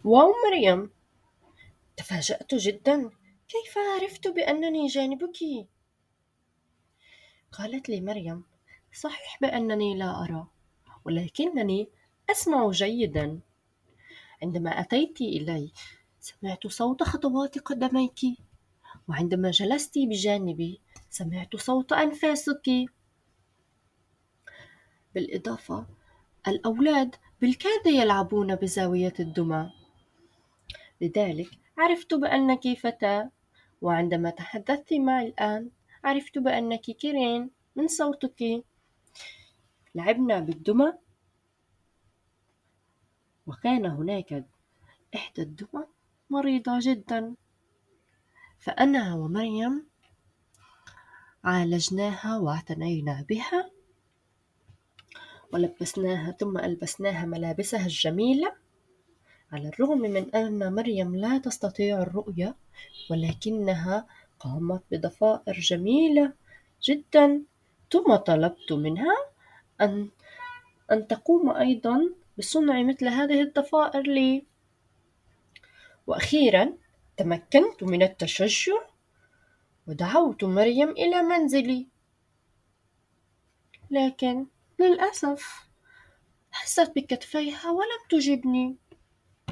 واو مريم، تفاجأت جدا. كيف عرفت بأنني جانبك؟ قالت لي مريم: صحيح بأنني لا أرى، ولكنني أسمع جيدا. عندما أتيت إلي سمعت صوت خطوات قدميك، وعندما جلست بجانبي سمعت صوت أنفاسك. بالإضافة، الأولاد بالكاد يلعبون بزاوية الدمى، لذلك عرفت بأنك فتاة. وعندما تحدثت معي الآن عرفت بأنك كيرين من صوتك. لعبنا بالدمى، وكان هناك إحدى الدمى مريضة جدا، فأنا ومريم عالجناها واعتنينا بها ولبسناها، ثم ألبسناها ملابسها الجميلة. على الرغم من أن مريم لا تستطيع الرؤية، ولكنها قامت بضفائر جميلة جدا. ثم طلبت منها أن تقوم أيضا بصنع مثل هذه الضفائر لي. وأخيرا تمكنت من التشجع ودعوت مريم إلى منزلي، لكن للأسف حست بكتفيها ولم تجبني.